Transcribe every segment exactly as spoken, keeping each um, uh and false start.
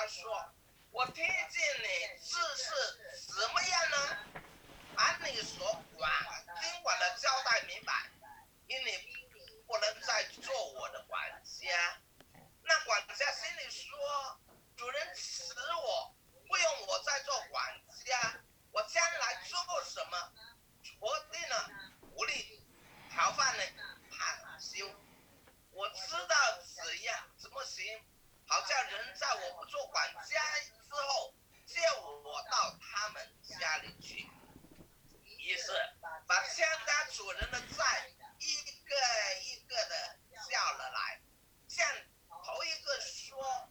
他说：“我听见你字是怎么样呢？按你所管尽管的交代明白，因你不能再做我的管家。”那管家心里说：“主人辞我，不用我再做管家，我将来做什么？决定了无力逃犯呢害羞。我知道怎样怎么行，好叫人在我不做管家之后，接我到他们家里去。”于是把相当主人的债一个一个的叫了来，向头一个说：“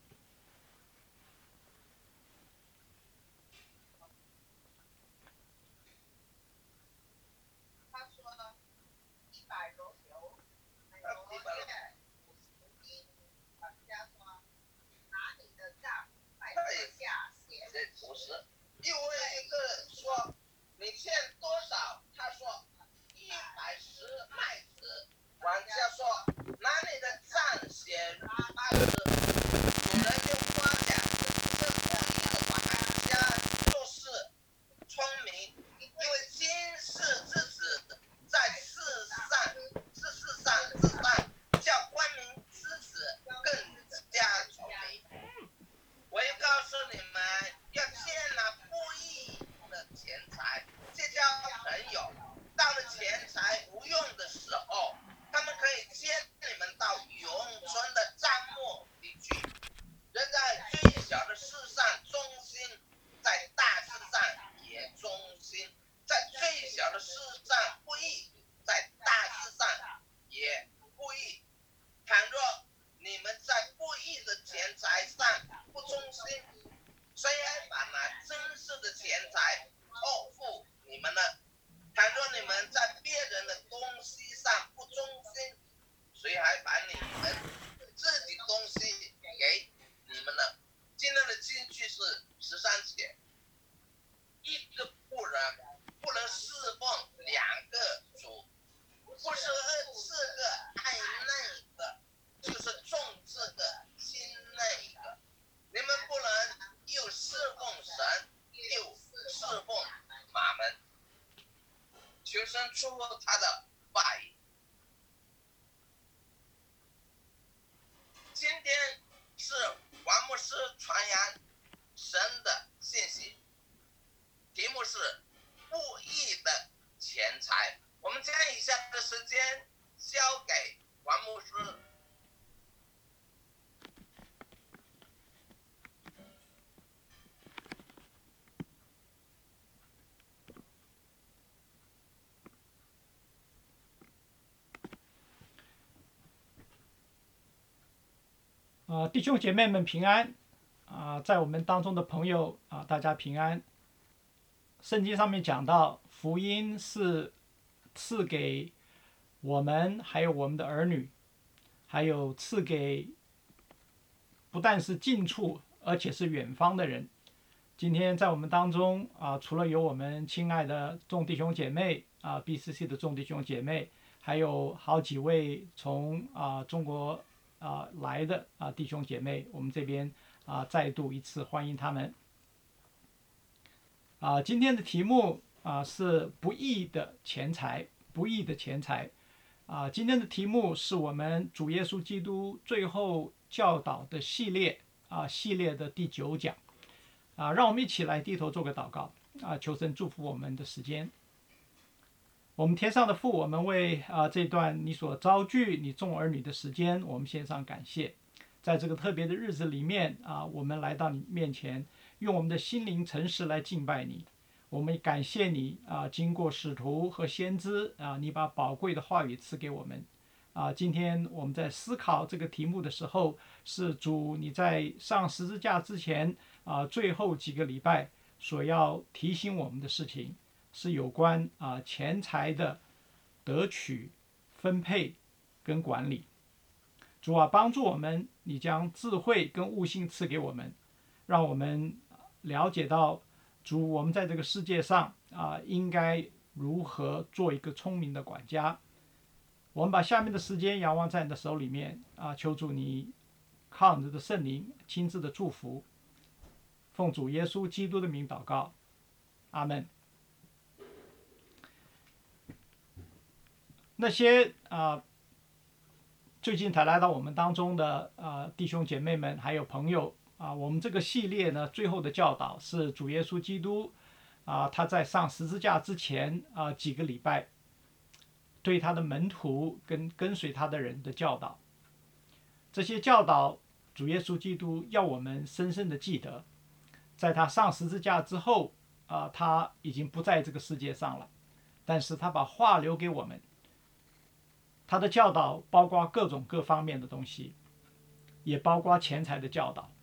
他说一百罗牛，罗月五十一。管家说：拿你的账在这下写。这不是。又问一个说：你欠多少？他说一百石麦子。管家说：拿你的账写八十。主人就夸奖这不义的管家做事聪明，因为今世之子在世上之世上之上，叫光明之子更加聪明。我要告诉你们，要欠了不义的钱财，结交朋友，到了钱财无用的时候，他们可以接你们到永存的账目里去。人在最小的事上忠心，在大事上也忠心；在最小的事上不义，在大事上也不义。倘若你们在不义的钱财上不忠心，谁还把那真实的钱财托付你们呢？倘若你们在别人的东西上不忠心，谁还把你们自己东西给你们呢？今天的金句是十三节，一个不能不能侍奉两个主，不是这个爱那个，就是重这个轻那个。你们不能又侍奉神，又侍奉马门。求神祝福他的话语。今天是王牧师传扬神的信息，题目是不义的钱财。我们将以下的时间交给王牧师。 呃，弟兄姐妹们平安啊、呃！在我们当中的朋友啊、呃，大家平安。圣经上面讲到，福音是赐给我们，还有我们的儿女，还有赐给不但是近处，而且是远方的人。今天在我们当中啊、呃，除了有我们亲爱的众弟兄姐妹啊、呃、，B C C 的众弟兄姐妹，还有好几位从啊、呃、中国。啊、呃，来的啊、呃、弟兄姐妹，我们这边啊、呃、再度一次欢迎他们。啊、呃，今天的题目啊、呃、是不义的钱财，不义的钱财。啊、呃，今天的题目是我们主耶稣基督最后教导的系列啊、呃、系列的第九讲。啊、呃，让我们一起来低头做个祷告啊、呃，求神祝福我们的时间。我们天上的父，我们为啊、呃、这段你所招聚你众儿女的时间，我们献上感谢。在这个特别的日子里面啊、呃，我们来到你面前，用我们的心灵诚实来敬拜你。我们感谢你啊、呃，经过使徒和先知啊、呃，你把宝贵的话语赐给我们啊、呃。今天我们在思考这个题目的时候，是主你在上十字架之前啊、呃、最后几个礼拜所要提醒我们的事情。是有关啊、呃、钱财的得取、分配跟管理。主啊，帮助我们，你将智慧跟悟性赐给我们，让我们了解到主，我们在这个世界上啊、呃，应该如何做一个聪明的管家。我们把下面的时间仰望在你的手里面啊、呃，求主你靠着的圣灵亲自的祝福。奉主耶稣基督的名祷告，阿门。那些啊、呃，最近才来到我们当中的啊、呃、弟兄姐妹们，还有朋友啊、呃，我们这个系列呢，最后的教导是主耶稣基督啊、呃，他在上十字架之前啊、呃、几个礼拜对他的门徒跟跟随他的人的教导。这些教导，主耶稣基督要我们深深的记得。在他上十字架之后啊、呃，他已经不在这个世界上了，但是他把话留给我们。他的教导包括各种各方面的东西，也包括钱财的教导。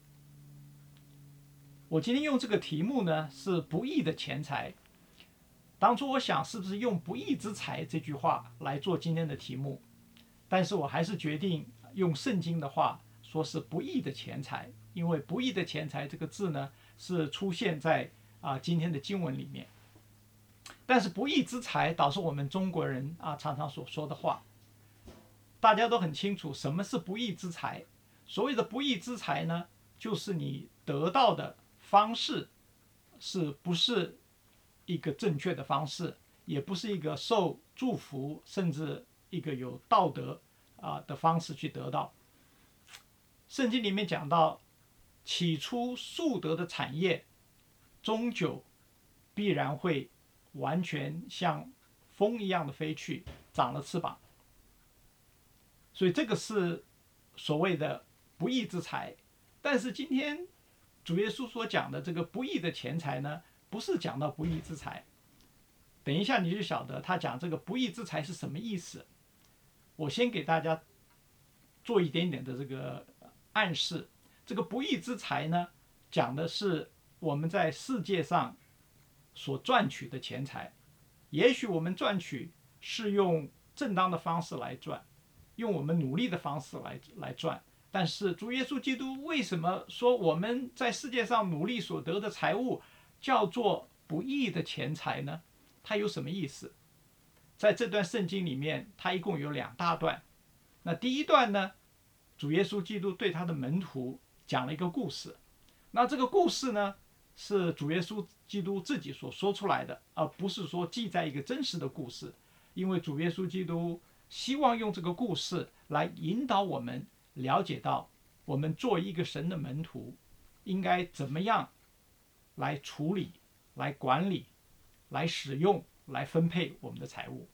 我今天用这个题目呢，是不义的钱财。当初我想是不是用不义之财这句话来做今天的题目，但是我还是决定用圣经的话说是不义的钱财，因为不义的钱财这个字呢是出现在啊、呃、今天的经文里面。但是不义之财倒是我们中国人啊常常所说的话。大家都很清楚什么是不义之财。所谓的不义之财呢，就是你得到的方式是不是一个正确的方式，也不是一个受祝福，甚至一个有道德啊的方式去得到。圣经里面讲到，起初素得的产业，终究必然会完全像风一样的飞去，长了翅膀。所以这个是所谓的不义之财。但是今天主耶稣所讲的这个不义的钱财呢，不是讲到不义之财。等一下你就晓得他讲这个不义之财是什么意思。我先给大家做一点点的这个暗示。这个不义之财呢，讲的是我们在世界上所赚取的钱财。也许我们赚取是用正当的方式来赚，用我们努力的方式来来赚，但是主耶稣基督为什么说我们在世界上努力所得的财物叫做不义的钱财呢？它有什么意思？在这段圣经里面，它一共有两大段。那第一段呢，主耶稣基督对他的门徒讲了一个故事。那这个故事呢，是主耶稣基督自己所说出来的，而不是说记在一个真实的故事。因为主耶稣基督希望用这个故事来引导我们了解到，我们做一个神的门徒应该怎么样来处理、来管理、来使用、来分配我们的财物。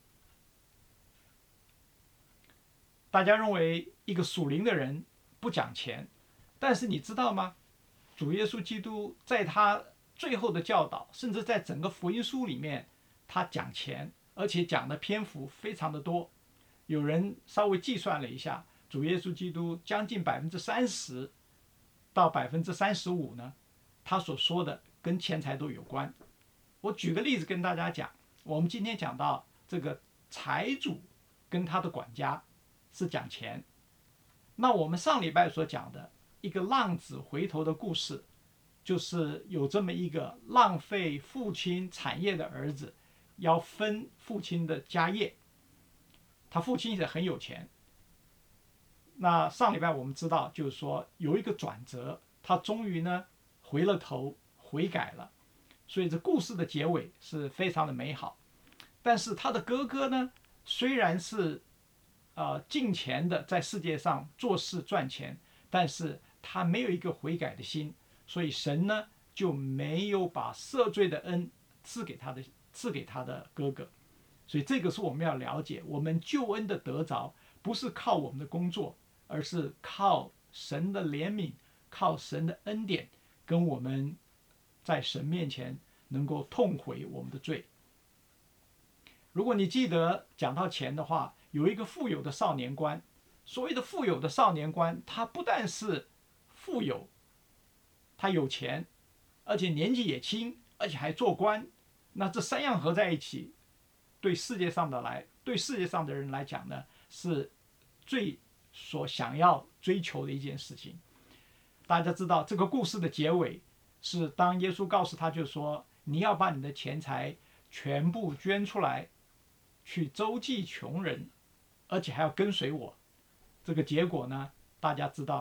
大家认为一个属灵的人不讲钱，但是你知道吗？主耶稣基督在他最后的教导，甚至在整个福音书里面，他讲钱，而且讲的篇幅非常的多。有人稍微计算了一下，主耶稣基督将近百分之三十到百分之三十五呢，他所说的跟钱财都有关。我举个例子跟大家讲，我们今天讲到这个财主跟他的管家是讲钱，那我们上礼拜所讲的一个浪子回头的故事，就是有这么一个浪费父亲产业的儿子，要分父亲的家业。他父亲也很有钱。那上礼拜我们知道，就是说有一个转折，他终于呢回了头，悔改了。所以这故事的结尾是非常的美好。但是他的哥哥呢，虽然是呃尽钱的在世界上做事赚钱，但是他没有一个悔改的心，所以神呢就没有把赦罪的恩赐给他的赐给他的哥哥。所以这个是我们要了解，我们救恩的得着不是靠我们的工作，而是靠神的怜悯，靠神的恩典，跟我们在神面前能够痛悔我们的罪。如果你记得讲到钱的话，有一个富有的少年官。所谓的富有的少年官，他不但是富有，他有钱，而且年纪也轻，而且还做官。那这三样合在一起，对世界上的来，对世界上的人来讲呢，是最所想要追求的一件事情。大家知道这个故事的结尾是当耶稣告诉他，就说你要把你的钱财全部捐出来，去周济穷人，而且还要跟随我。这个结果呢，大家知道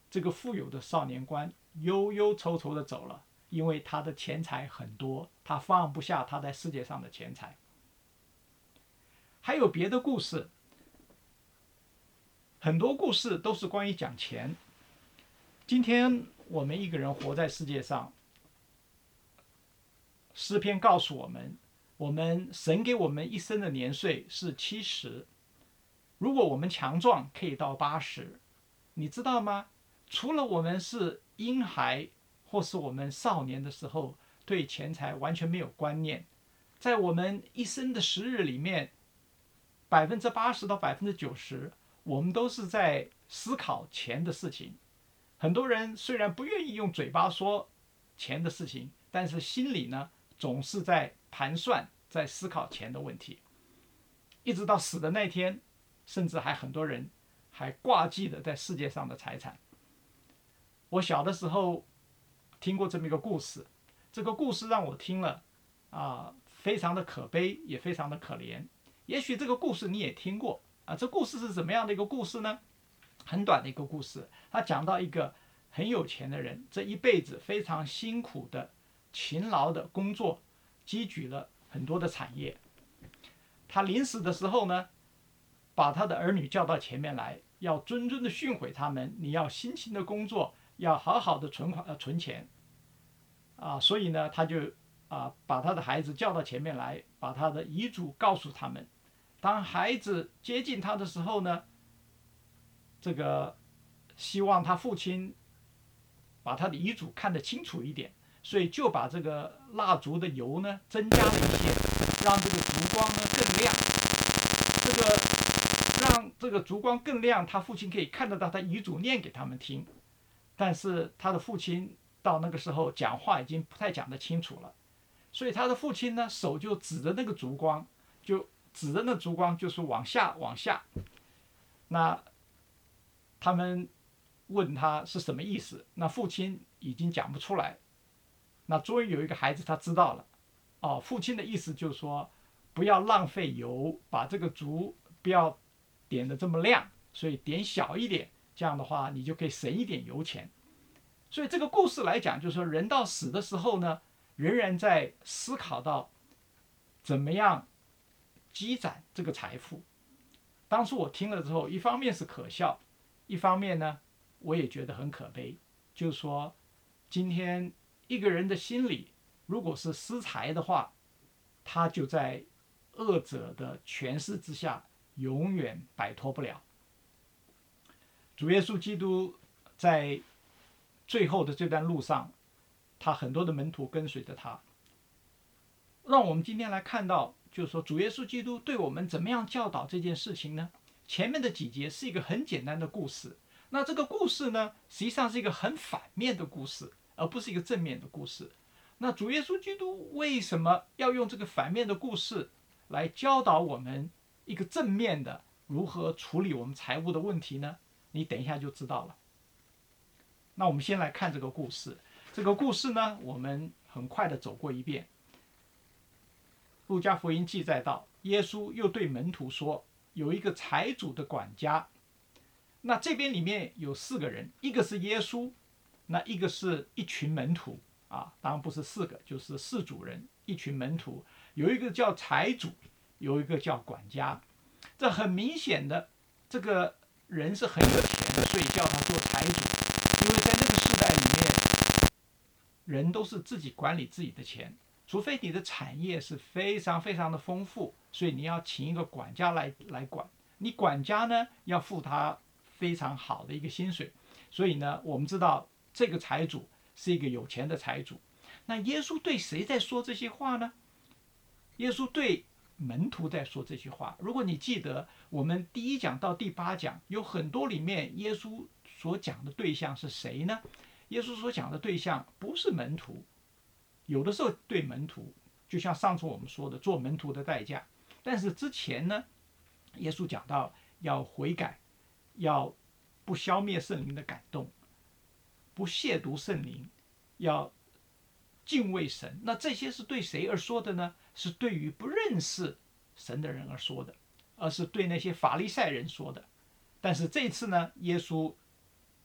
这个富有的少年官忧忧愁愁的走了，因为他的钱财很多，他放不下他在世界上的钱财。还有别的故事，很多故事都是关于讲钱。今天我们一个人活在世界上，诗篇告诉我们，我们神给我们一生的年岁是七十，如果我们强壮，可以到八十。你知道吗？除了我们是婴孩或是我们少年的时候对钱财完全没有观念，在我们一生的时日里面，百分之八十到百分之九十，我们都是在思考钱的事情。很多人虽然不愿意用嘴巴说钱的事情，但是心里呢，总是在盘算，在思考钱的问题，一直到死的那天，甚至还很多人还挂记的在世界上的财产。我小的时候听过这么一个故事，这个故事让我听了啊，非常的可悲，也非常的可怜。也许这个故事你也听过啊，这故事是怎么样的一个故事呢？很短的一个故事，他讲到一个很有钱的人，这一辈子非常辛苦的、勤劳的工作，积聚了很多的产业。他临死的时候呢，把他的儿女叫到前面来，要谆谆的训诲他们：你要辛勤的工作，要好好的存款呃存钱啊。所以呢，他就啊把他的孩子叫到前面来，把他的遗嘱告诉他们。当孩子接近他的时候呢，这个希望他父亲把他的遗嘱看得清楚一点，所以就把这个蜡烛的油呢增加了一些，让这个烛光呢更亮。这个让这个烛光更亮，他父亲可以看得到他遗嘱念给他们听。但是他的父亲到那个时候讲话已经不太讲得清楚了，所以他的父亲呢手就指着那个烛光，就指着那烛光就是往下往下。那他们问他是什么意思，那父亲已经讲不出来。那终于有一个孩子他知道了，哦，父亲的意思就是说，不要浪费油，把这个烛不要点得这么亮，所以点小一点，这样的话你就可以省一点油钱。所以这个故事来讲，就是说人到死的时候呢，仍然在思考到怎么样积攒这个财富。当初我听了之后，一方面是可笑，一方面呢，我也觉得很可悲。就是说，今天一个人的心里，如果是私财的话，他就在恶者的权势之下，永远摆脱不了。主耶稣基督在最后的这段路上，他很多的门徒跟随着他。让我们今天来看到，就是说主耶稣基督对我们怎么样教导这件事情呢？前面的几节是一个很简单的故事，那这个故事呢，实际上是一个很反面的故事，而不是一个正面的故事。那主耶稣基督为什么要用这个反面的故事来教导我们一个正面的如何处理我们财务的问题呢？你等一下就知道了。那我们先来看这个故事。这个故事呢，我们很快的走过一遍。路加福音记载到，耶稣又对门徒说，有一个财主的管家。那这边里面有四个人，一个是耶稣，那一个是一群门徒啊，当然不是四个，就是四组人，一群门徒。有一个叫财主，有一个叫管家。这很明显的，这个人是很有钱的，所以叫他做财主。因为在那个时代里面，人都是自己管理自己的钱，除非你的产业是非常非常的丰富，所以你要请一个管家来来管。你管家呢，要付他非常好的一个薪水。所以呢，我们知道这个财主是一个有钱的财主。那耶稣对谁在说这些话呢？耶稣对门徒在说这句话。如果你记得，我们第一讲到第八讲有很多里面，耶稣所讲的对象是谁呢？耶稣所讲的对象不是门徒，有的时候对门徒，就像上次我们说的做门徒的代价。但是之前呢，耶稣讲到要悔改，要不消灭圣灵的感动，不亵渎圣灵，要敬畏神。那这些是对谁而说的呢？是对于不认识神的人而说的，而是对那些法利赛人说的。但是这次呢，耶稣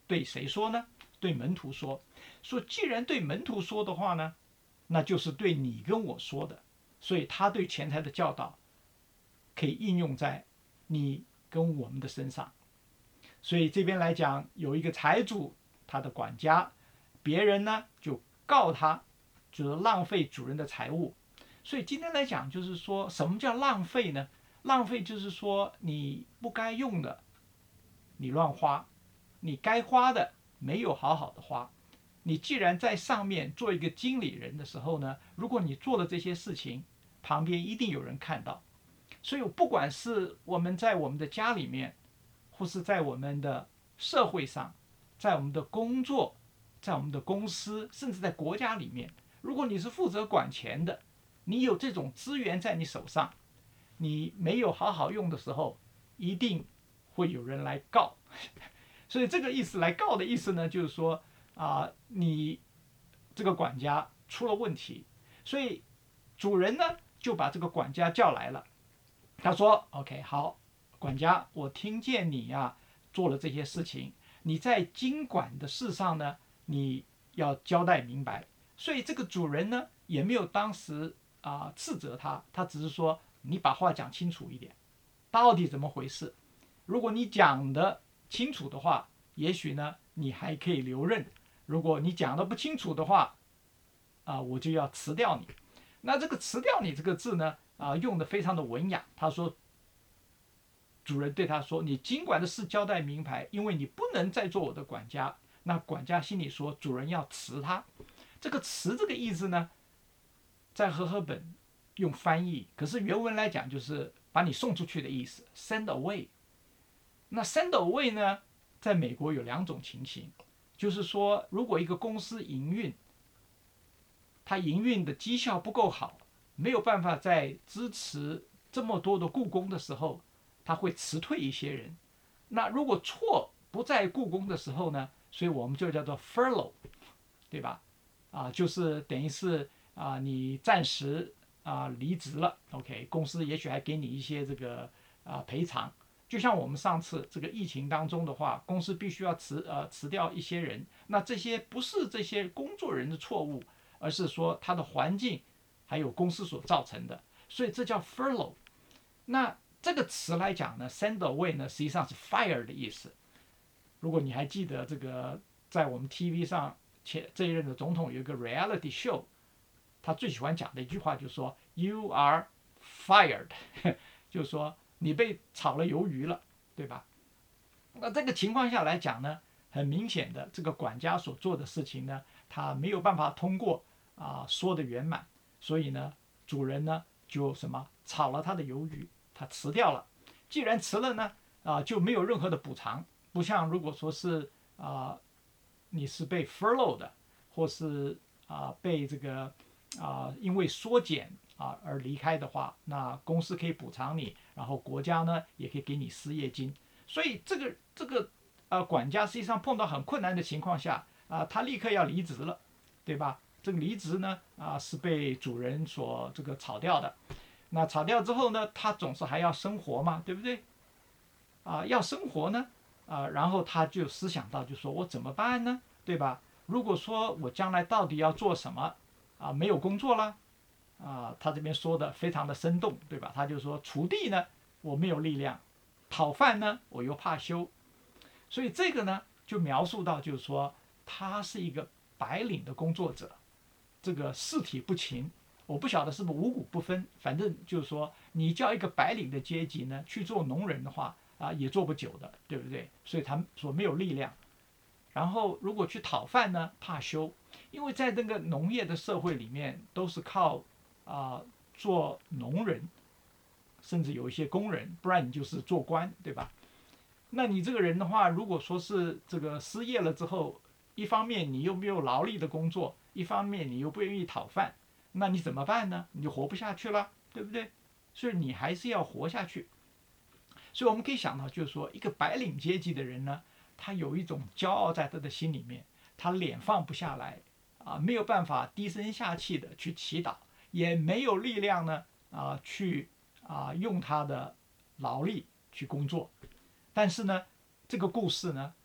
对谁说呢？对门徒说。说既然对门徒说的话呢，那就是对你跟我说的。所以他对钱财的教导可以应用在你跟我们的身上。所以这边来讲，有一个财主，他的管家，别人呢就告他，就是浪费主人的财物。所以今天来讲，就是说什么叫浪费呢？浪费就是说你不该用的，你乱花，你该花的没有好好的花。你既然在上面做一个经理人的时候呢，如果你做了这些事情，旁边一定有人看到。所以不管是我们在我们的家里面，或是在我们的社会上，在我们的工作，在我们的公司，甚至在国家里面，如果你是负责管钱的，你有这种资源在你手上，你没有好好用的时候，一定会有人来告。所以这个意思，来告的意思呢，就是说啊、呃，你这个管家出了问题，所以主人呢就把这个管家叫来了。他说 ：“OK， 好，管家，我听见你呀、啊、做了这些事情，你在经管的事上呢，你要交代明白。”所以这个主人呢也没有当时啊、呃、斥责他，他只是说你把话讲清楚一点，到底怎么回事？如果你讲的清楚的话，也许呢你还可以留任；如果你讲的不清楚的话，啊、呃，我就要辞掉你。那这个辞掉你这个字呢？啊，用的非常的文雅。他说，主人对他说：“你尽管的事交代明白，因为你不能再做我的管家。”那管家心里说：“主人要辞他。”这个辞这个意思呢，在和合本用翻译，可是原文来讲就是把你送出去的意思 ，send away。那 send away 呢，在美国有两种情形，就是说，如果一个公司营运，它营运的绩效不够好。没有办法在支持这么多的雇工的时候，他会辞退一些人。那如果错不在雇工的时候呢，所以我们就叫做 furlough， 对吧？啊，就是等于是啊，你暂时啊离职了 ，OK， 公司也许还给你一些这个啊赔偿。就像我们上次这个疫情当中的话，公司必须要辞呃辞掉一些人，那这些不是这些工作人的错误，而是说他的环境。还有公司所造成的，所以这叫 furlough。那这个词来讲呢 ，send away 呢，实际上是 fire 的意思。如果你还记得这个，在我们 T V 上前这一任的总统有一个 reality show， 他最喜欢讲的一句话就是说 ，You are fired， 就是说你被炒了鱿鱼了，对吧？那这个情况下来讲呢，很明显的，这个管家所做的事情呢，他没有办法通过啊、呃、说的圆满。所以呢，主人呢就什么炒了他的鱿鱼，他辞掉了。既然辞了呢，啊、呃、就没有任何的补偿，不像如果说是啊、呃、你是被 furlough 的，或是啊、呃、被这个啊、呃、因为缩减啊、呃、而离开的话，那公司可以补偿你，然后国家呢也可以给你失业金。所以这个这个呃管家实际上碰到很困难的情况下啊、呃，他立刻要离职了，对吧？这个离职呢，啊是被主人所这个炒掉的。那炒掉之后呢，他总是还要生活嘛，对不对？啊，要生活呢，啊，然后他就思想到，就说我怎么办呢？对吧？如果说我将来到底要做什么，啊，没有工作了，啊，他这边说的非常的生动，对吧？他就说锄地呢，我没有力量；讨饭呢，我又怕羞。所以这个呢，就描述到，就是说他是一个白领的工作者。这个四体不勤，我不晓得是不是五谷不分，反正就是说，你叫一个白领的阶级呢去做农人的话啊，也做不久的，对不对？所以他说没有力量。然后如果去讨饭呢，怕羞，因为在那个农业的社会里面，都是靠啊、呃、做农人，甚至有一些工人，不然你就是做官，对吧？那你这个人的话，如果说是这个失业了之后，一方面你又没有劳力的工作，一方面你又不愿意讨饭，那你怎么办呢？你就活不下去了，对不对？所以你还是要活下去。所以我们可以想到，就是说，一个白领阶级的人呢，他有一种骄傲在他的心里面，他脸放不下来啊，没有办法低声下气的去祈祷，也没有力量呢啊去啊用他的劳力去工作。但是呢，这个故事呢，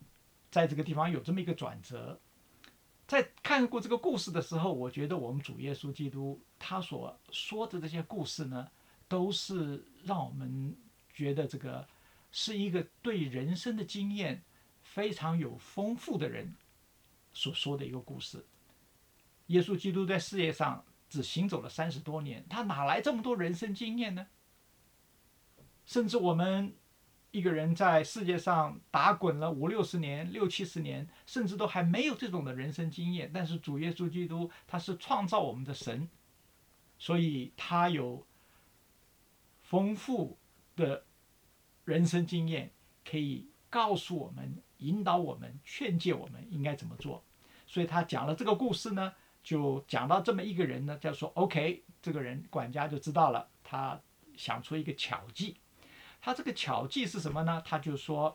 在这个地方有这么一个转折。在看过这个故事的时候，我觉得我们主耶稣基督他所说的这些故事呢，都是让我们觉得这个是一个对人生的经验非常有丰富的人所说的一个故事。耶稣基督在世界上只行走了三十多年，他哪来这么多人生经验呢？甚至我们一个人在世界上打滚了五六十年、六七十年，甚至都还没有这种的人生经验。但是主耶稣基督他是创造我们的神，所以他有丰富的人生经验，可以告诉我们、引导我们、劝诫我们应该怎么做。所以他讲了这个故事呢，就讲到这么一个人呢，叫说 OK， 这个人管家就知道了，他想出一个巧计。他这个巧计是什么呢？他就说，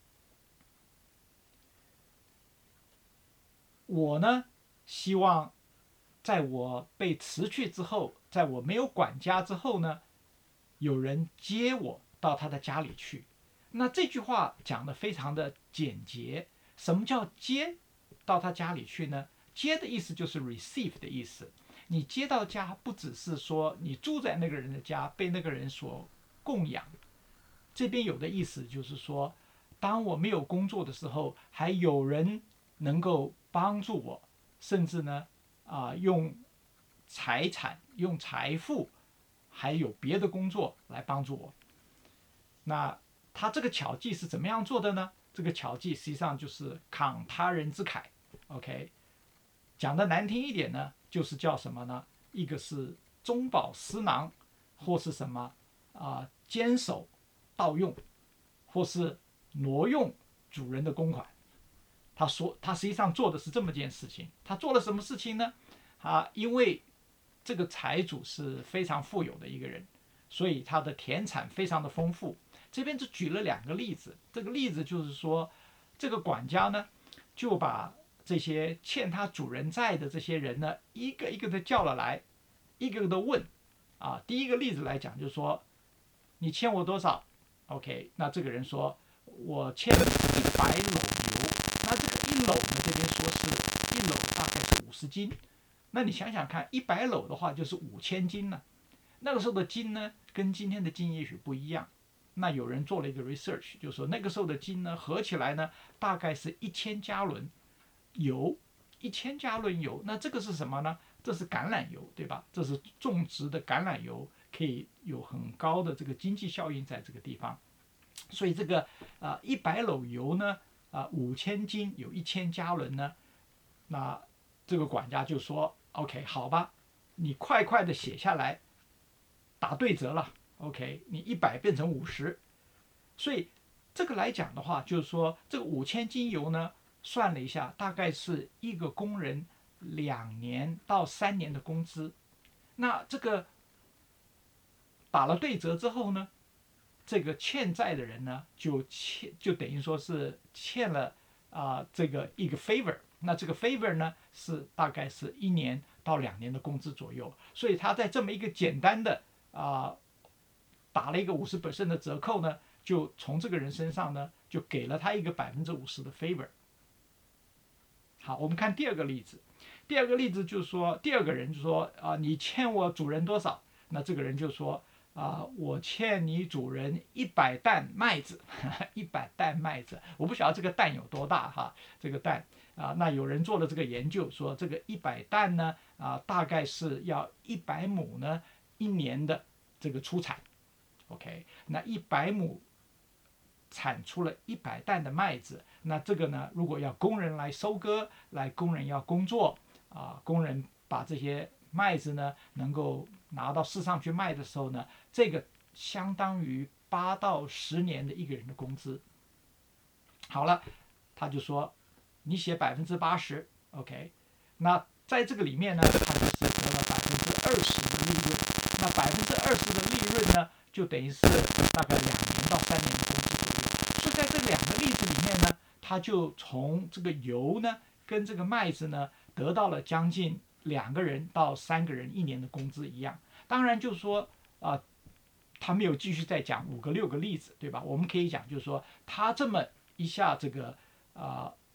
我呢希望在我被辞去之后，在我没有管家之后呢，有人接我到他的家里去。那这句话讲得非常的简洁。什么叫接到他家里去呢？接的意思就是 receive 的意思。你接到家，不只是说你住在那个人的家，被那个人所供养。这边有的意思就是说，当我没有工作的时候，还有人能够帮助我，甚至呢，啊、呃，用财产、用财富，还有别的工作来帮助我。那他这个巧计是怎么样做的呢？这个巧计实际上就是慷他人之慨。OK， 讲的难听一点呢，就是叫什么呢？一个是中饱私囊，或是什么啊、呃，坚守盗用，或是挪用主人的公款。他说，他实际上做的是这么件事情。他做了什么事情呢？啊，因为这个财主是非常富有的一个人，所以他的田产非常的丰富。这边只举了两个例子。这个例子就是说，这个管家呢，就把这些欠他主人债的这些人呢，一个一个的叫了来，一个个的问。啊，第一个例子来讲，就是说，你欠我多少 ？OK， 那这个人说，我欠你一百篓油。那这个一篓呢，这边说是一篓大概是五十斤。那你想想看，一百篓的话就是五千斤了。那个时候的斤呢，跟今天的斤也许不一样。那有人做了一个 research， 就是说那个时候的斤呢，合起来呢，大概是一千加仑油，一千加仑油。那这个是什么呢？这是橄榄油，对吧？这是种植的橄榄油，可以有很高的这个经济效应在这个地方。所以这个啊一百篓油呢，啊五千斤有一千加仑呢，那这个管家就说 OK 好吧，你快快的写下来，打对折了。OK， 你一百变成五十，所以这个来讲的话，就是说这个五千斤油呢，算了一下，大概是一个工人两年到三年的工资。那这个打了对折之后呢，这个欠债的人呢，就欠就等于说是欠了啊、呃、这个一个 favor。那这个 favor 呢，是大概是一年到两年的工资左右。所以他在这么一个简单的啊。呃打了一个五十 percent 的折扣呢，就从这个人身上呢，就给了他一个百分之五十的 favor。好，我们看第二个例子。第二个例子就是说，第二个人就说啊、呃，你欠我主人多少？那这个人就说啊、呃，我欠你主人一百担麦子，一百担麦子。我不晓得这个担有多大哈，这个担啊、呃，那有人做了这个研究，说这个一百担呢啊、呃，大概是要一百亩呢一年的这个出产。OK， 那一百亩产出了一百担的麦子，那这个呢，如果要工人来收割，来工人要工作啊，工人把这些麦子呢能够拿到市上去卖的时候呢，这个相当于八到十年的一个人的工资。好了，他就说你写百分之八十 ，OK， 那在这个里面呢，他就是得了百分之二十的利润。那百分之二十的利润呢，就等于是大概两年到三年的工资左右。所以在这两个例子里面呢，他就从这个油呢跟这个麦子呢得到了将近两个人到三个人一年的工资一样。当然就是说啊、呃，他没有继续再讲五个六个例子，对吧？我们可以讲就是说，他这么一下这个啊、呃、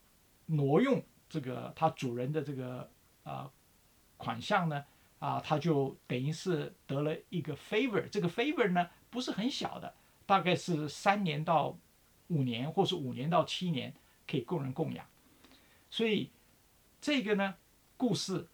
挪用这个他主人的这个啊款项呢，啊，他就等于是得了一个 favor， 这个 favor 呢不是很小的，大概是三年到五年，或是五年到七年可以供人供养。所以这个呢故事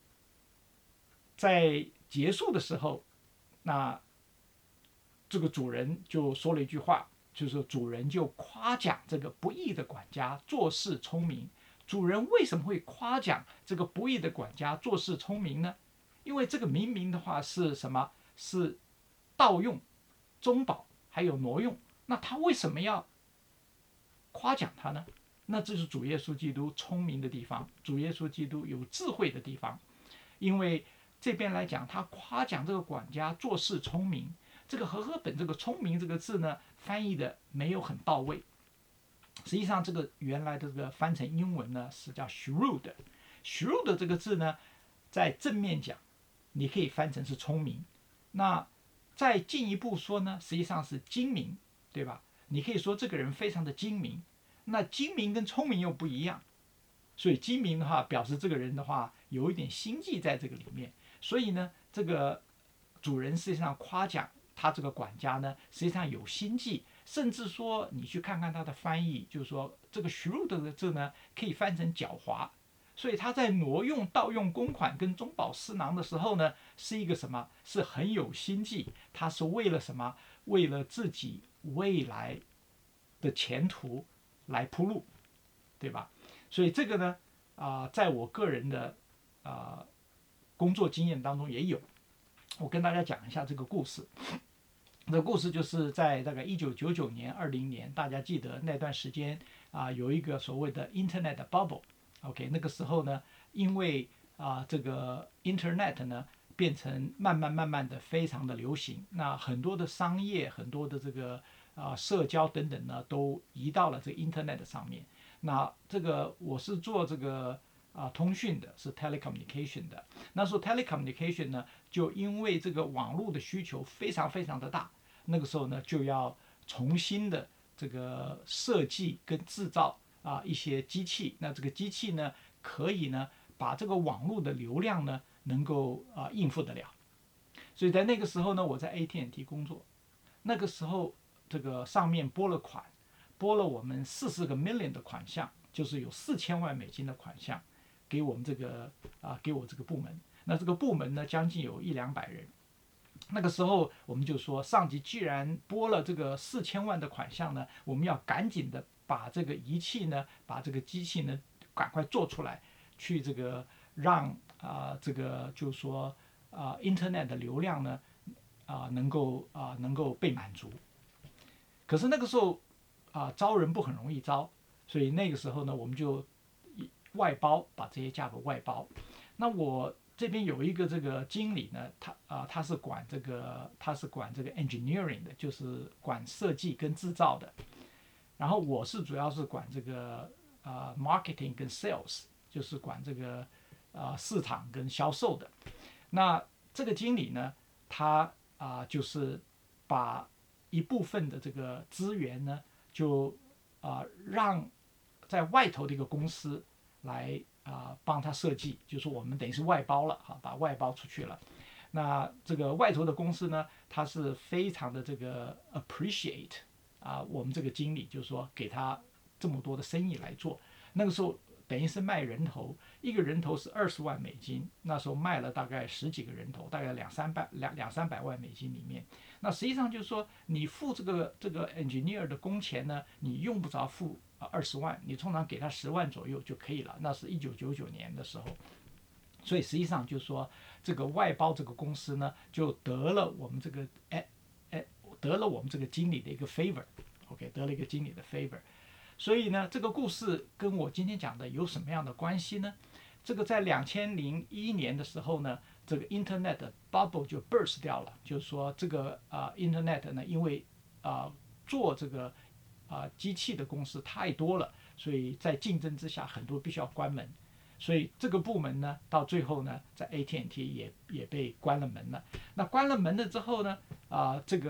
在结束的时候，那这个主人就说了一句话，就是主人就夸奖这个不义的管家做事聪明。主人为什么会夸奖这个不义的管家做事聪明呢？因为这个明明的话是什么？是盗用、中饱还有挪用。那他为什么要夸奖他呢？那这是主耶稣基督聪明的地方，主耶稣基督有智慧的地方。因为这边来讲，他夸奖这个管家做事聪明。这个和合本这个聪明这个字呢，翻译的没有很到位。实际上，这个原来的这个翻成英文呢是叫 shrewd。shrewd 这个字呢，在正面讲，你可以翻成是聪明。那再进一步说呢，实际上是精明，对吧？你可以说这个人非常的精明。那精明跟聪明又不一样，所以精明的话表示这个人的话有一点心计在这个里面。所以呢，这个主人实际上夸奖他这个管家呢，实际上有心计，甚至说你去看看他的翻译，就是说这个 shrewd 的字呢，可以翻成狡猾。所以他在挪用、盗用公款跟中饱私囊的时候呢，是一个什么？是很有心计。他是为了什么？为了自己未来的前途来铺路，对吧？所以这个呢，啊、呃，在我个人的啊、呃、工作经验当中也有。我跟大家讲一下这个故事。这个故事就是在大概一九九九年、二零年，大家记得那段时间啊、呃，有一个所谓的 Internet bubble。OK， 那个时候呢，因为啊、呃、这个 Internet 呢变成慢慢慢慢的非常的流行，那很多的商业、很多的这个啊、呃、社交等等呢，都移到了这个 Internet 上面。那这个我是做这个啊、呃、通讯的，是 telecommunication 的。那时候 telecommunication 呢，就因为这个网络的需求非常非常的大，那个时候呢就要重新的这个设计跟制造啊一些机器。那这个机器呢，可以呢把这个网络的流量呢能够啊应付得了。所以在那个时候呢，我在 A T and T 工作，那个时候这个上面拨了款，拨了我们四十个 million 的款项，就是有四千万美金的款项，给我们这个啊给我这个部门。那这个部门呢，将近有一两百人。那个时候我们就说，上级既然拨了这个四千万的款项呢，我们要赶紧的把这个仪器呢，把这个机器呢，赶快做出来，去这个让啊、呃、这个就是说啊、呃、Internet 的流量呢啊、呃、能够啊、呃、能够被满足。可是那个时候啊、呃、招人不很容易招，所以那个时候呢，我们就外包，把这些价格外包。那我这边有一个这个经理呢，他啊、呃、他是管这个他是管这个 engineering 的，就是管设计跟制造的。然后我是主要是管这个啊、呃、marketing 跟 sales， 就是管这个啊、呃、市场跟销售的。那这个经理呢，他啊、呃、就是把一部分的这个资源呢，就啊、呃、让在外头的一个公司来啊、呃、帮他设计，就是我们等于是外包了哈，把外包出去了。那这个外头的公司呢，他是非常的这个 appreciate 啊、呃，我们这个经理就是说给他这么多的生意来做。那个时候等于是卖人头，一个人头是二十万美金，那时候卖了大概十几个人头，大概两三百两两三百万美金里面。那实际上就是说，你付这个这个 engineer 的工钱呢，你用不着付二十万，你通常给他十万左右就可以了。那是一九九九年的时候，所以实际上就是说，这个外包这个公司呢，就得了我们这个哎哎得了我们这个经理的一个 favor，OK， 得了一个经理的 favor。所以呢，这个故事跟我今天讲的有什么样的关系呢？这个在两千零一年的时候呢，这个 Internet 的 bubble 就 burst 掉了，就是说这个啊、呃、Internet 呢，因为啊、呃、做这个啊、呃、机器的公司太多了，所以在竞争之下，很多必须要关门。所以这个部门呢，到最后呢，在 A T and T 也也被关了门了。那关了门了之后呢，啊、呃，这个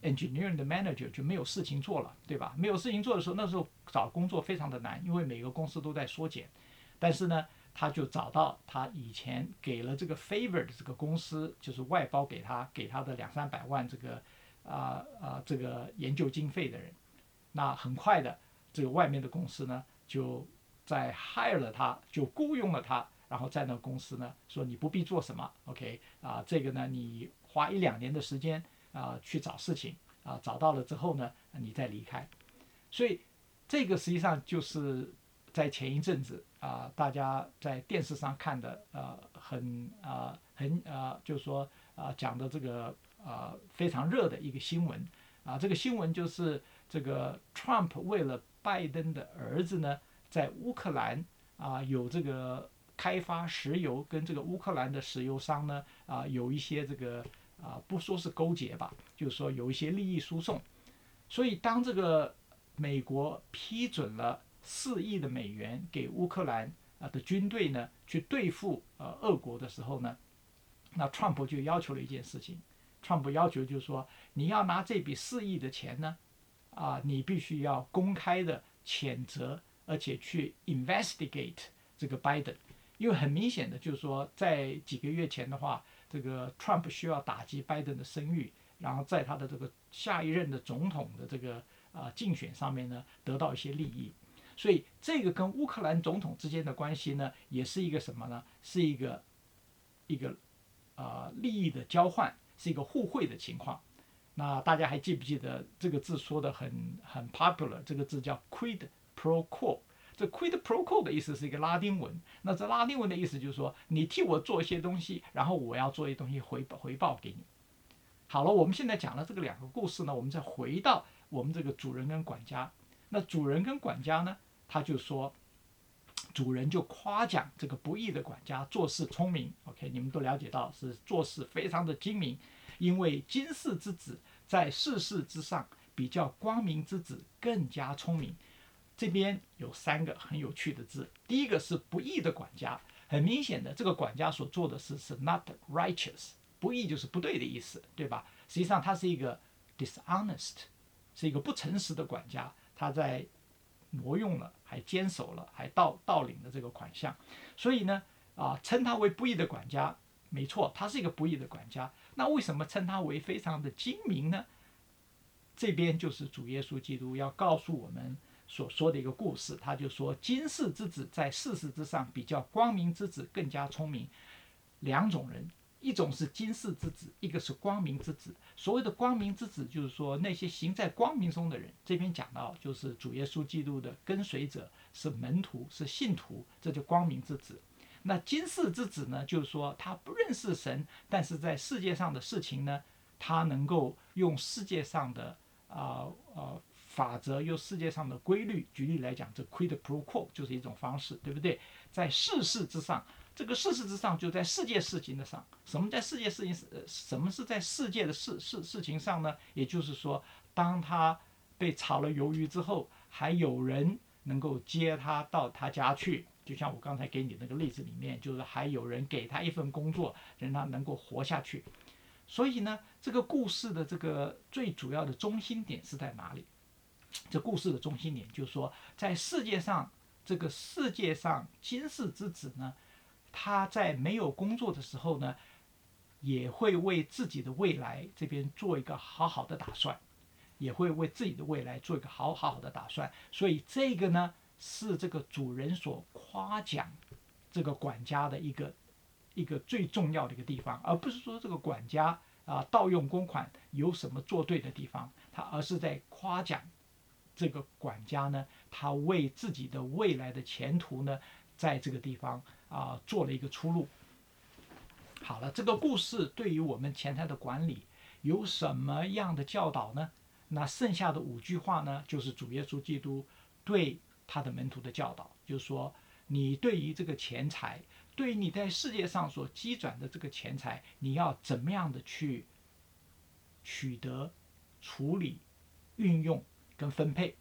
engineering 的 manager 就没有事情做了，对吧？没有事情做的时候，那时候找工作非常的难，因为每个公司都在缩减。但是呢，他就找到他以前给了这个 favor 的这个公司，就是外包给他给他的两三百万这个啊啊、呃呃、这个研究经费的人。那很快的，这个外面的公司呢就在 hire 了他，就雇佣了他。然后在那个公司呢，说你不必做什么 ，OK 啊、呃，这个呢你花一两年的时间啊、呃、去找事情啊、呃，找到了之后呢，你再离开。所以这个实际上就是在前一阵子啊、呃，大家在电视上看的呃很啊、呃、很啊、呃，就是说啊、呃、讲的这个啊、呃、非常热的一个新闻啊、呃，这个新闻就是这个 Trump 为了拜登的儿子呢，在乌克兰啊、呃、有这个。开发石油跟这个乌克兰的石油商呢，啊、呃，有一些这个啊、呃，不说是勾结吧，就是说有一些利益输送。所以当这个美国批准了四亿的美元给乌克兰啊的军队呢去对付呃俄国的时候呢，那 Trump 就要求了一件事情 ，Trump 要求就是说，你要拿这笔四亿的钱呢，啊、呃，你必须要公开的谴责，而且去 investigate 这个 Biden。因为很明显的就是说，在几个月前的话，这个 Trump 需要打击拜登的声誉，然后在他的这个下一任的总统的这个啊、呃、竞选上面呢，得到一些利益。所以这个跟乌克兰总统之间的关系呢，也是一个什么呢？是一个一个啊、呃、利益的交换，是一个互惠的情况。那大家还记不记得这个字说的很很 popular？ 这个字叫 quid pro quo。这 quid pro quo 的意思是一个拉丁文，那这拉丁文的意思就是说，你替我做一些东西，然后我要做一些东西回回报给你。好了，我们现在讲了这个两个故事呢，我们再回到我们这个主人跟管家。那主人跟管家呢，他就说，主人就夸奖这个不义的管家做事聪明。OK， 你们都了解到是做事非常的精明，因为金世之子在世事之上比较光明之子更加聪明。这边有三个很有趣的字，第一个是不义的管家，很明显的，这个管家所做的事是 not righteous， 不义就是不对的意思，对吧？实际上他是一个 dishonest， 是一个不诚实的管家，他在挪用了，还坚守了，还盗盗领了这个款项，所以呢，啊，称他为不义的管家，没错，他是一个不义的管家。那为什么称他为非常的精明呢？这边就是主耶稣基督要告诉我们所说的一个故事，他就说今世之子在世事之上比较光明之子更加聪明。两种人，一种是今世之子，一个是光明之子。所谓的光明之子，就是说那些行在光明中的人。这边讲到就是主耶稣基督的跟随者，是门徒，是信徒，这就光明之子。那今世之子呢，就是说他不认识神，但是在世界上的事情呢，他能够用世界上的啊呃。呃法则，用世界上的规律，举例来讲，这 quid pro quo 就是一种方式，对不对？在世事之上，这个世事之上就在世界事情的上。什么在世界事情？什么是在世界的事事事情上呢？也就是说，当他被炒了鱿鱼之后，还有人能够接他到他家去。就像我刚才给你那个例子里面，就是还有人给他一份工作，让他能够活下去。所以呢，这个故事的这个最主要的中心点是在哪里？这故事的中心点就是说，在世界上，这个世界上今世之子呢，他在没有工作的时候呢，也会为自己的未来这边做一个好好的打算，也会为自己的未来做一个好好的打算。所以这个呢，是这个主人所夸奖这个管家的一个一个最重要的一个地方，而不是说这个管家啊盗用公款有什么做对的地方，他而是在夸奖这个管家呢，他为自己的未来的前途呢，在这个地方啊做了一个出路。好了，这个故事对于我们前台的管理有什么样的教导呢？那剩下的五句话呢，就是主耶稣基督对他的门徒的教导，就是说，你对于这个钱财，对于你在世界上所积攒的这个钱财，你要怎么样的去取得、处理、运用跟分配。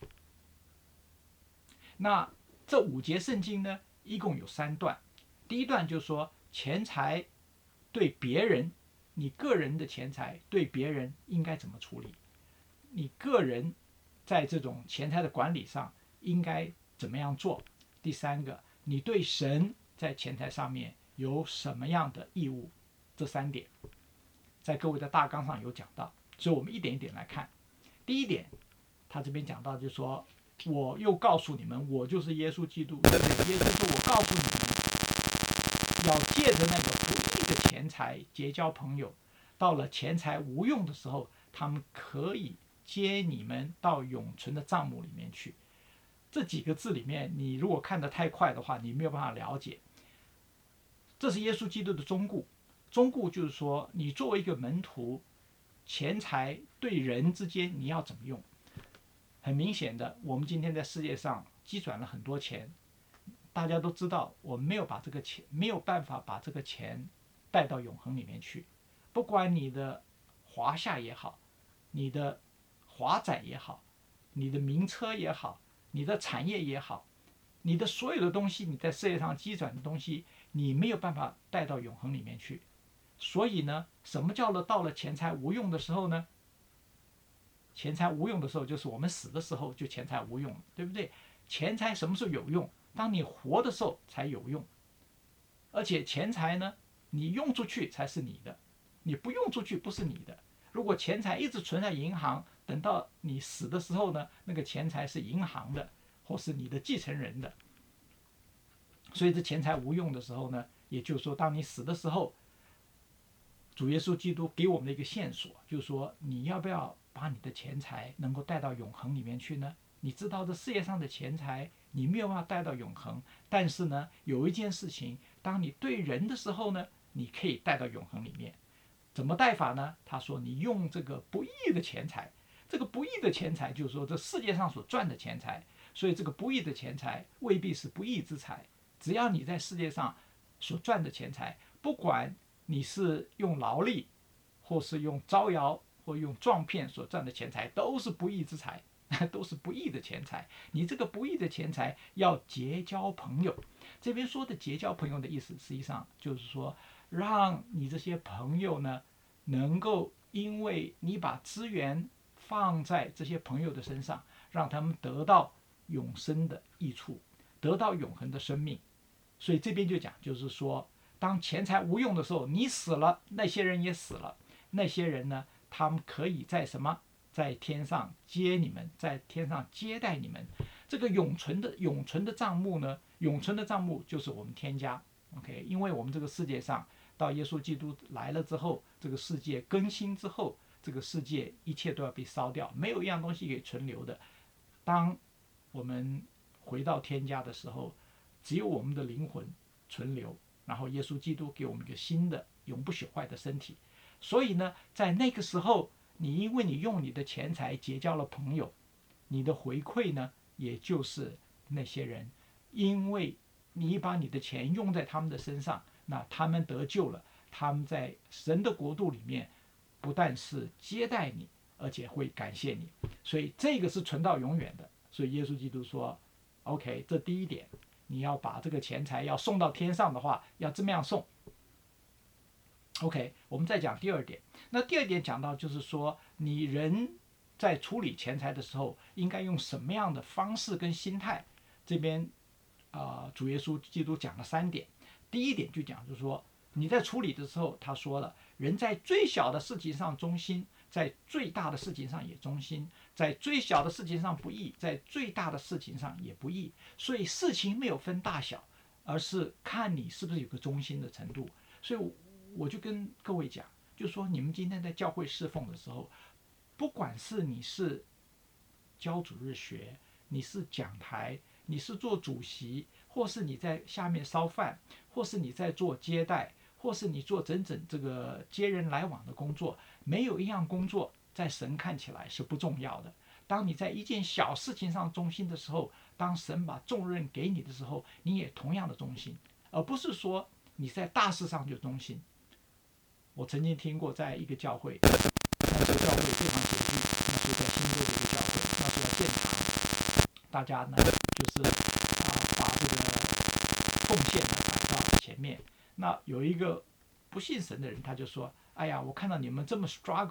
那这五节圣经呢，一共有三段。第一段就是说，钱财对别人，你个人的钱财对别人应该怎么处理。 你个人在这种钱财的管理上应该怎么样做？第三个，你对神在钱财上面有什么样的义务？这三点在各位的大纲上有讲到，所以我们一点一点来看。第一点，他这边讲到就是说，我又告诉你们，我就是耶稣基督。对不对？耶稣说，我告诉你们，要借着那个不义的钱财结交朋友，到了钱财无用的时候，他们可以接你们到永存的帐幕里面去。这几个字里面，你如果看得太快的话，你没有办法了解。这是耶稣基督的忠告。忠告就是说，你作为一个门徒，钱财对人之间你要怎么用？很明显的，我们今天在世界上积攒了很多钱，大家都知道，我们没有把这个钱，没有办法把这个钱带到永恒里面去。不管你的华夏也好，你的华载也好，你的名车也好，你的产业也好，你的所有的东西，你在世界上积攒的东西，你没有办法带到永恒里面去。所以呢，什么叫做到了钱财无用的时候呢？钱财无用的时候，就是我们死的时候就钱财无用了，对不对？钱财什么时候有用？当你活的时候才有用。而且钱财呢，你用出去才是你的，你不用出去不是你的。如果钱财一直存在银行，等到你死的时候呢，那个钱财是银行的，或是你的继承人的。所以这钱财无用的时候呢，也就是说，当你死的时候，主耶稣基督给我们的一个线索，就是说，你要不要把你的钱财能够带到永恒里面去呢？你知道这世界上的钱财你没有办法带到永恒，但是呢，有一件事情，当你对人的时候呢，你可以带到永恒里面。怎么带法呢？他说，你用这个不义的钱财，这个不义的钱财就是说这世界上所赚的钱财，所以这个不义的钱财未必是不义之财。只要你在世界上所赚的钱财，不管你是用劳力，或是用招摇，或用撞骗所赚的钱财，都是不义之财，都是不义的钱财。你这个不义的钱财要结交朋友。这边说的结交朋友的意思，实际上就是说，让你这些朋友呢，能够因为你把资源放在这些朋友的身上，让他们得到永生的益处，得到永恒的生命。所以这边就讲，就是说，当钱财无用的时候，你死了，那些人也死了。那些人呢，他们可以在什么？在天上接你们，在天上接待你们。这个永存的永存的账目呢，永存的账目就是我们天家。OK， 因为我们这个世界上，到耶稣基督来了之后，这个世界更新之后，这个世界一切都要被烧掉，没有一样东西可以存留的。当我们回到天家的时候，只有我们的灵魂存留，然后耶稣基督给我们一个新的永不朽坏的身体。所以呢，在那个时候，你因为你用你的钱财结交了朋友，你的回馈呢，也就是那些人，因为你把你的钱用在他们的身上，那他们得救了，他们在神的国度里面，不但是接待你，而且会感谢你。所以这个是存到永远的。所以耶稣基督说 OK， 这第一点，你要把这个钱财要送到天上的话，要这么样送。OK， 我们再讲第二点。那第二点讲到就是说，你人在处理钱财的时候，应该用什么样的方式跟心态？这边啊、呃，主耶稣基督讲了三点。第一点就讲就是说，你在处理的时候，他说了，人在最小的事情上忠心，在最大的事情上也忠心；在最小的事情上不义，在最大的事情上也不义。所以事情没有分大小，而是看你是不是有个忠心的程度。所以我就跟各位讲，就是说，你们今天在教会侍奉的时候，不管是你是教主日学，你是讲台，你是做主席，或是你在下面烧饭，或是你在做接待，或是你做整整这个接人来往的工作，没有一样工作在神看起来是不重要的。当你在一件小事情上忠心的时候，当神把重任给你的时候，你也同样的忠心，而不是说你在大事上就忠心。我曾经听过，在一个教会，那个教会非常简单，那是在新州的一个教会，那是要建堂，大家呢就是啊把这个奉献呢摆到前面。那有一个不信神的人，他就说：“哎呀，我看到你们这么 struggle，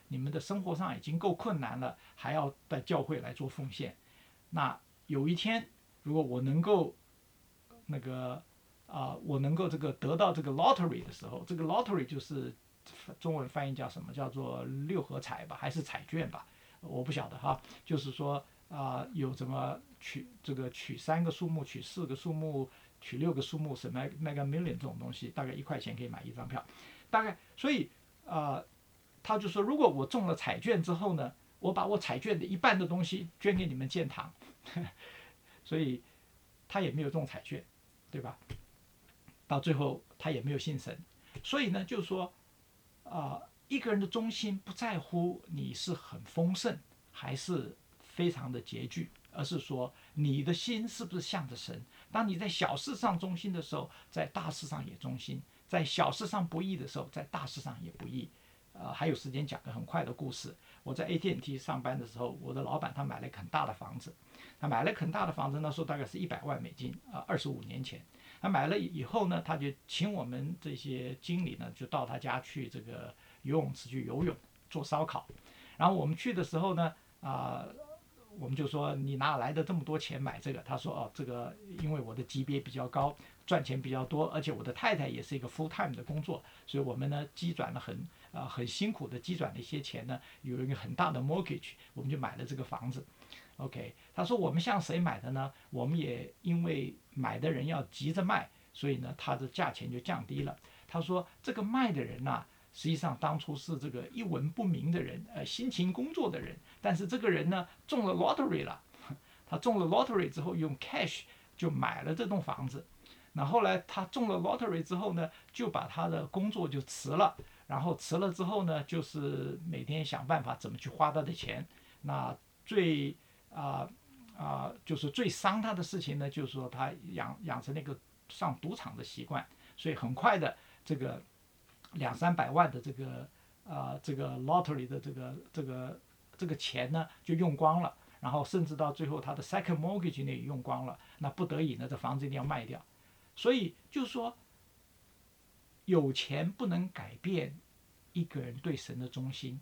你们的生活上已经够困难了，还要在教会来做奉献。那有一天，如果我能够那个啊、呃，我能够这个得到这个 lottery 的时候，这个 lottery 就是中文翻译叫什么？叫做六合彩吧，还是彩券吧？我不晓得哈。就是说啊、呃，有怎么取这个取三个数目，取四个数目，取六个数目，什么 mega million 这种东西，大概一块钱可以买一张票，大概。所以啊、呃，他就说，如果我中了彩券之后呢，我把我彩券的一半的东西捐给你们建堂，所以他也没有中彩券，对吧？到最后他也没有信神，所以呢，就是说啊、呃，一个人的中心不在乎你是很丰盛还是非常的拮据，而是说你的心是不是向着神。当你在小事上忠心的时候，在大事上也忠心；在小事上不义的时候，在大事上也不义。呃，还有时间讲个很快的故事。我在 A T and T 上班的时候，我的老板他买了一个很大的房子，他买了很大的房子，那时候大概是一百万美金啊，二十五年前。他买了以后呢，他就请我们这些经理呢，就到他家去这个游泳池去游泳、做烧烤。然后我们去的时候呢，啊、呃，我们就说你哪来的这么多钱买这个？他说哦，这个因为我的级别比较高，赚钱比较多，而且我的太太也是一个 full time 的工作，所以我们呢积转了很啊、呃、很辛苦的积转了一些钱呢，有一个很大的 mortgage，我们就买了这个房子。OK， 他说我们向谁买的呢？我们也因为买的人要急着卖，所以呢，它的价钱就降低了。他说这个卖的人呐、啊，实际上当初是这个一文不名的人，呃，辛勤工作的人，但是这个人呢中了 lottery 了，他中了 lottery 之后用 cash 就买了这栋房子。那后来他中了 lottery 之后呢，就把他的工作就辞了，然后辞了之后呢，就是每天想办法怎么去花他的钱。那最啊啊、呃呃，就是最伤他的事情呢，就是说他养养成那个上赌场的习惯，所以很快的这个两三百万的这个啊、呃、这个 lottery 的这个这个这个钱呢就用光了，然后甚至到最后他的 second mortgage 呢也用光了，那不得已呢这房子一定要卖掉，所以就是说有钱不能改变一个人对神的忠心，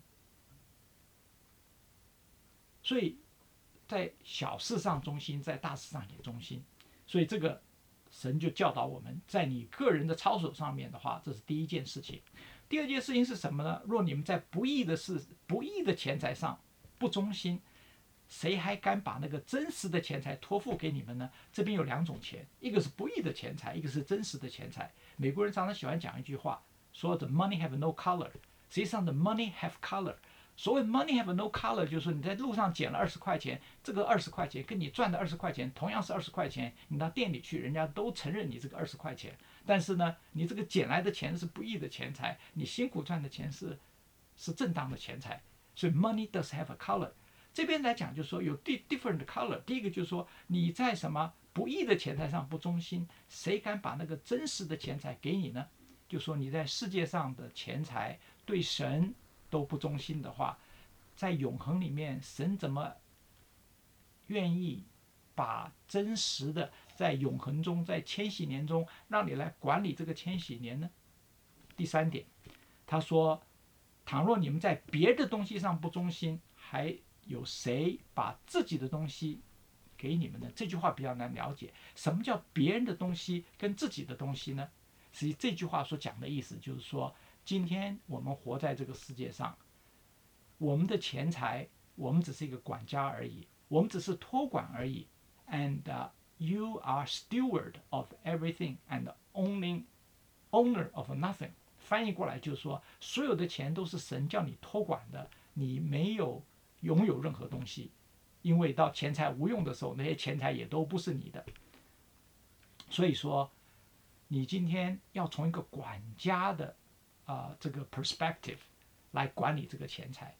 所以在小事上忠心，在大事上也忠心。所以这个神就教导我们，在你个人的操守上面的话，这是第一件事情。第二件事情是什么呢？若你们在不义的事、不义的钱财上不忠心，谁还敢把那个真实的钱财托付给你们呢？这边有两种钱，一个是不义的钱财，一个是真实的钱财。美国人常常喜欢讲一句话，说 "The money have no color"， 实际上 "The money have color"。所谓 money have no color， 就是说你在路上捡了二十块钱，这个二十块钱跟你赚的二十块钱同样是二十块钱，你到店里去，人家都承认你这个二十块钱。但是呢，你这个捡来的钱是不义的钱财，你辛苦赚的钱是是正当的钱财。所以 money does have a color。这边来讲就是说有 different color。第一个就是说你在什么不义的钱财上不忠心，谁敢把那个真实的钱财给你呢？就说你在世界上的钱财对神都不忠心的话，在永恒里面，神怎么愿意把真实的在永恒中，在千禧年中，让你来管理这个千禧年呢？第三点，他说：倘若你们在别的东西上不忠心，还有谁把自己的东西给你们呢？这句话比较难了解。什么叫别人的东西跟自己的东西呢？实际这句话所讲的意思就是说，今天我们活在这个世界上，我们的钱财，我们只是一个管家而已，我们只是托管而已。And、uh, you are steward of everything and only owner of nothing。翻译过来就是说，所有的钱都是神叫你托管的，你没有拥有任何东西，因为到钱财无用的时候，那些钱财也都不是你的。所以说，你今天要从一个管家的啊、呃、这个 perspective 来管理这个钱财。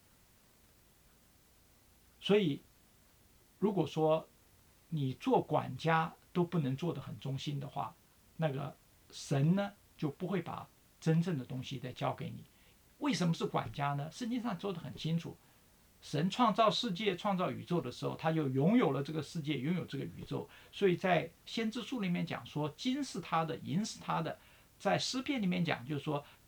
所以，如果说你做管家都不能做得很忠心的话，那个神呢就不会把真正的东西再交给你。为什么是管家呢？圣经上说得很清楚，神创造世界、创造宇宙的时候，他就拥有了这个世界，拥有这个宇宙。所以在先知书里面讲说，金是他的，银是他的。在诗篇里面讲，就是说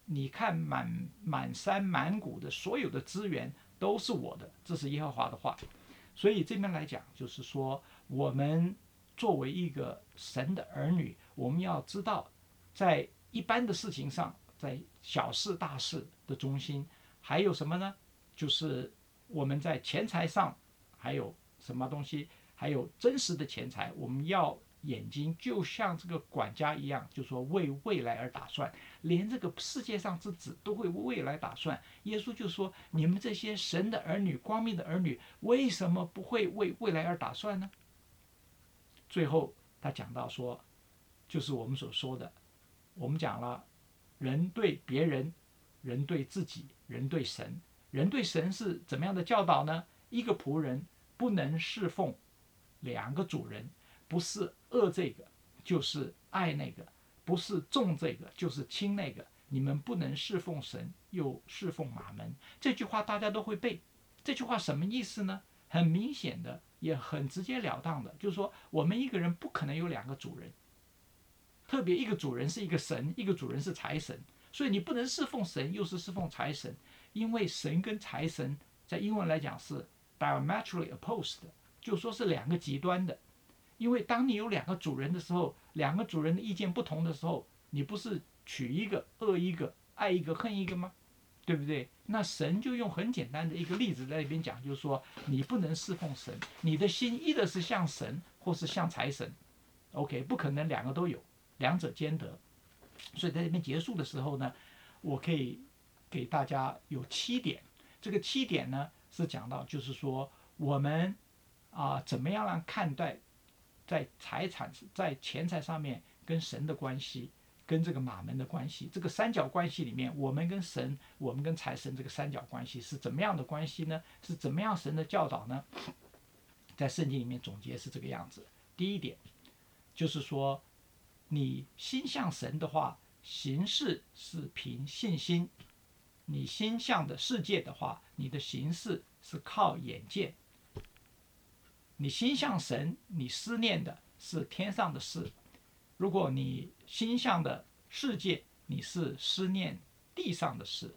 你看满满山满谷的所有的资源都是我的，这是耶和华的话。所以这边来讲，就是说我们作为一个神的儿女，我们要知道，在一般的事情上，在小事大事的中心，还有什么呢？就是我们在钱财上还有什么东西，还有真实的钱财，我们要眼睛就像这个管家一样，就说为未来而打算，连这个世界上之子都会为未来打算。耶稣就说：你们这些神的儿女、光明的儿女，为什么不会为未来而打算呢？最后他讲到说，就是我们所说的，我们讲了，人对别人，人对自己，人对神。人对神是怎么样的教导呢？一个仆人不能侍奉两个主人，不是恶这个就是爱那个，不是重这个就是轻那个。你们不能侍奉神又侍奉马门。这句话大家都会背。这句话什么意思呢？很明显的，也很直截了当的，就是说我们一个人不可能有两个主人，特别一个主人是一个神，一个主人是财神，所以你不能侍奉神又是侍奉财神，因为神跟财神在英文来讲是 diametrically opposed， 就说是两个极端的。因为当你有两个主人的时候，两个主人的意见不同的时候，你不是取一个恶一个，爱一个恨一个吗？对不对？那神就用很简单的一个例子在那边讲，就是说你不能侍奉神，你的心一的是像神或是像财神 ，OK， 不可能两个都有，两者兼得。所以在这边结束的时候呢，我可以给大家有七点。这个七点呢是讲到，就是说我们啊、呃、怎么样来看待在财产在钱财上面跟神的关系，跟这个马门的关系，这个三角关系里面，我们跟神，我们跟财神这个三角关系是怎么样的关系呢？是怎么样神的教导呢？在圣经里面总结是这个样子。第一点就是说，你心向神的话，行事是凭信心；你心向的世界的话，你的行事是靠眼见。你心向神，你思念的是天上的事；如果你心向的世界，你是思念地上的事。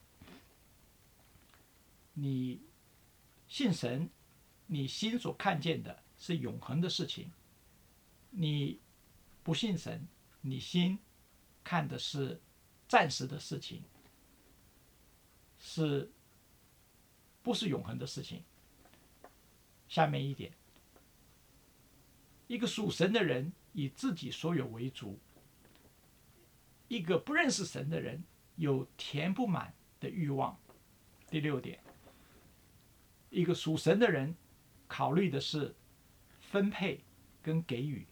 你信神，你心所看见的是永恒的事情；你不信神，你心看的是暂时的事情，是不是永恒的事情？下面一点，一个属神的人以自己所有为足，一个不认识神的人有填不满的欲望。第六点，一个属神的人考虑的是分配跟给予，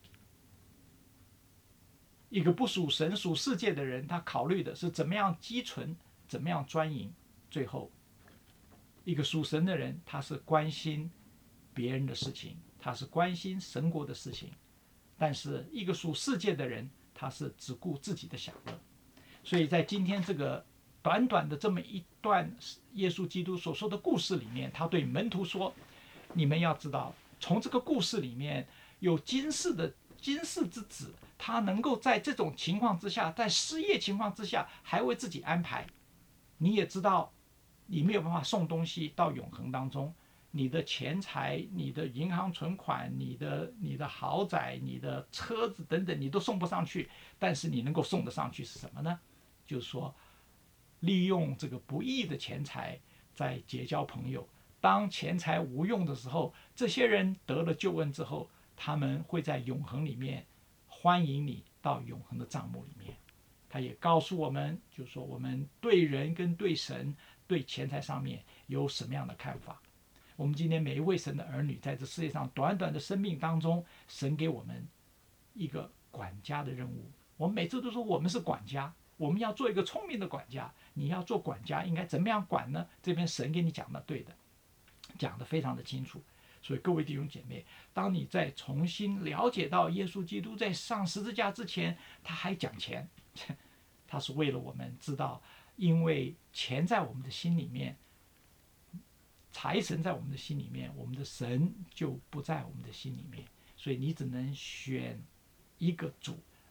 一个不属神属世界的人，他考虑的是怎么样积存，怎么样专营。最后，一个属神的人，他是关心别人的事情，他是关心神国的事情；但是一个属世界的人，他是只顾自己的享乐。所以在今天这个短短的这么一段耶稣基督所说的故事里面，他对门徒说：你们要知道，从这个故事里面有今世的今世之子，他能够在这种情况之下，在失业情况之下，还为自己安排。你也知道，你没有办法送东西到永恒当中，你的钱财、你的银行存款、你的你的豪宅、你的车子等等，你都送不上去。但是你能够送得上去是什么呢？就是说，利用这个不义的钱财在结交朋友。当钱财无用的时候，这些人得了救恩之后，他们会在永恒里面欢迎你到永恒的帐幕里面。他也告诉我们，就是说我们对人跟对神、对钱财上面有什么样的看法。我们今天每一位神的儿女，在这世界上短短的生命当中，神给我们一个管家的任务。我们每次都说我们是管家，我们要做一个聪明的管家。你要做管家，应该怎么样管呢？这边神给你讲的对的，讲得非常的清楚。所以各位弟兄姐妹，当你再重新了解到耶稣基督在上十字架之前，他还讲钱，他是为了我们知道，因为钱在我们的心里面，财神在我们的心里面，我们的神就不在我们的心里面。所以你只能选一个主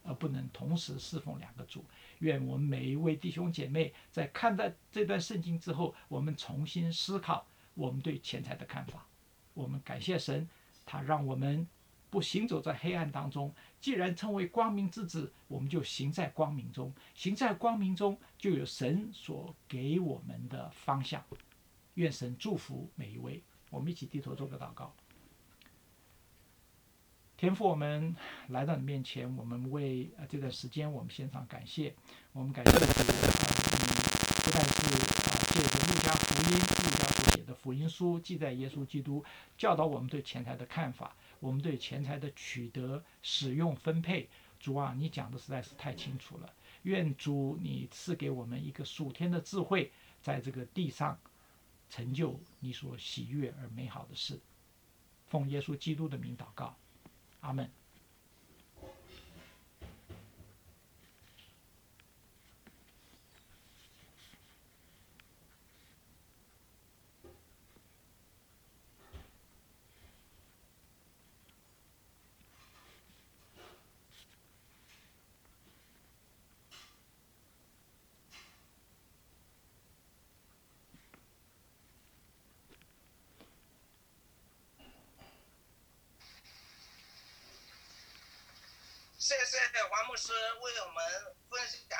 而不能同时侍奉两个主。愿我们每一位弟兄姐妹在看到这段圣经之后，我们重新思考我们对钱财的看法。我们感谢神，他让我们不行走在黑暗当中。既然称为光明之子，我们就行在光明中。行在光明中，就有神所给我们的方向。愿神祝福每一位。我们一起低头做个祷告。天父，我们来到你面前，我们为呃这段时间，我们献上感谢。我们感谢主，呃，你不但是呃借着路加福音，路加所写的福音书，记载耶稣基督教导我们对钱财的看法，我们对钱财的取得、使用、分配。主啊，你讲的实在是太清楚了。愿主你赐给我们一个属天的智慧，在这个地上成就你所喜悦而美好的事。奉耶稣基督的名祷告。阿门。 谢谢黄牧师为我们分析。